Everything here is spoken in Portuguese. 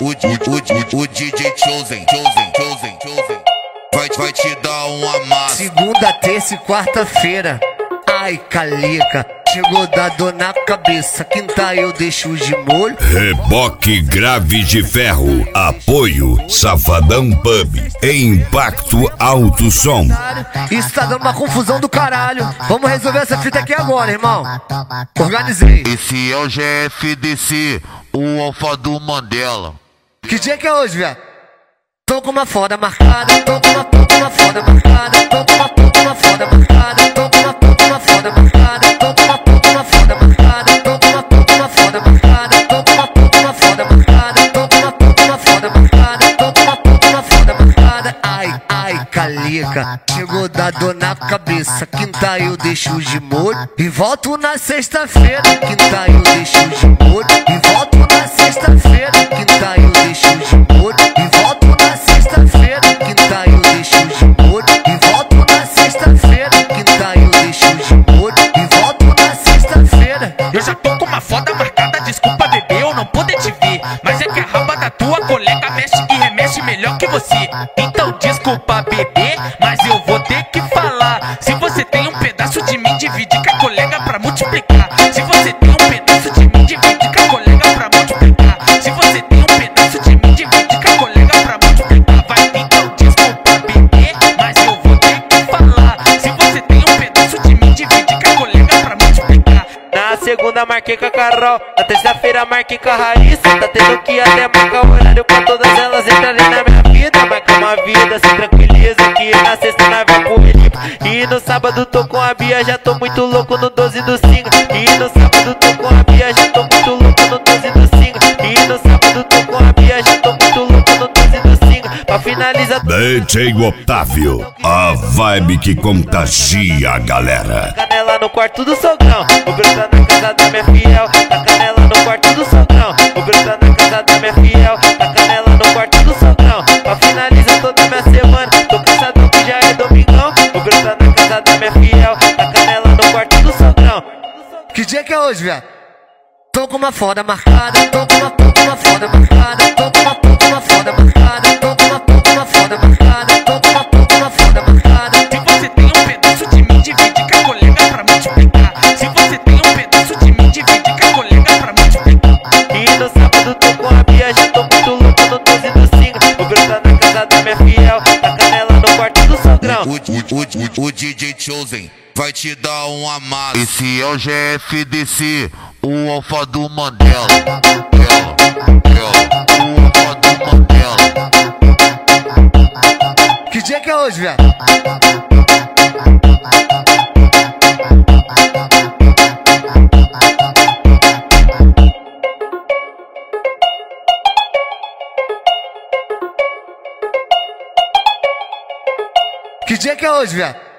O DJ Chosen vai te dar um amasso. Segunda, terça e quarta-feira. Ai, calica, chegou da dor na cabeça. Quinta eu deixo de molho. Reboque Grave de Ferro. Apoio Safadão Pub. Impacto Alto Som. Isso tá dando uma confusão do caralho. Vamos resolver essa fita aqui agora, irmão. Organizei. Esse é o GFDC, o Alfa do Mandela. Que dia que é hoje, velho? Tô com uma foda marcada. Tô com uma foda marcada. Tô com uma foda marcada. Tô com uma foda marcada. Tô com uma foda marcada. Tô com uma foda marcada. Tô com uma foda marcada. Tô com uma foda marcada. Tô com uma foda marcada. Ai, calica, chegou da dor na cabeça. Quinta eu deixo de molho e volto na sexta-feira. Quinta eu deixo de molho e volto na sexta-feira. Quinta eu deixo de molho e volto na sexta-feira. Quinta eu deixo de molho e volto na sexta-feira. Quinta eu deixo de molho e volto na sexta-feira. Eu já tô com uma foda marcada, desculpa bebê, eu não pude te ver. Mas é que a raba da tua colega mexe e remexe melhor que você. Então desculpa bebê, mas eu vou ter que falar. Se você tem um pedaço de mim, divide com a colega pra multiplicar. Se você tem um pedaço de mim, divide com a colega pra multiplicar. Se você tem um pedaço de mim, divide com a colega pra multiplicar. Vai, então desculpa bebê, mas eu vou ter que falar. Se você tem um pedaço de mim, divide com a colega pra multiplicar. Na segunda marquei com a Carol, na terça-feira marquei com a Raíssa. Tá tendo que até marcar o horário pra todas elas entrarem na minha vida. Marca uma vida, se tranquiliza que na sexta nós vai pro Felipe. E no sábado tô com a Bia, já tô muito louco no 12 do Singa. E no sábado tô com a Bia, já tô muito louco no 12 do Singa. E no sábado tô com a Bia, já tô muito louco no 12 do Singa. Pra finalizar DJ Otávio, a vibe que contagia a galera. Canela no quarto do sogrão, vou brotar na casa da minha fiel. A canela no quarto do sogrão, vou brotar na casa da minha fiel. A canela no quarto do sogrão, pra finalizar toda minha semana. Tô cansadão que já é domingão, vou brotar na casa da minha fiel. A canela no quarto do sogrão. Que dia que é hoje, velho? Tô com uma foda marcada. Tô com uma foda marcada. Tô com uma foda marcada. Tô com uma foda marcada. Tô com uma foda marcada. Se você tem um pedaço de mim, divide com a colega pra multiplicar. Se você tem um pedaço de mim, divide com a colega pra multiplicar. E no sábado tô com a Bia, já tô muito louco no 12 do Singa. Vou brotar na casa da minha fiel. A canela no quarto do sogrão. O DJ Chosen vai te dar um amasso. Esse é o GFDC, o Alfa do Mandela. O Alfa do Mandela. Que dia que é hoje, velho? Que dia que é hoje, velho?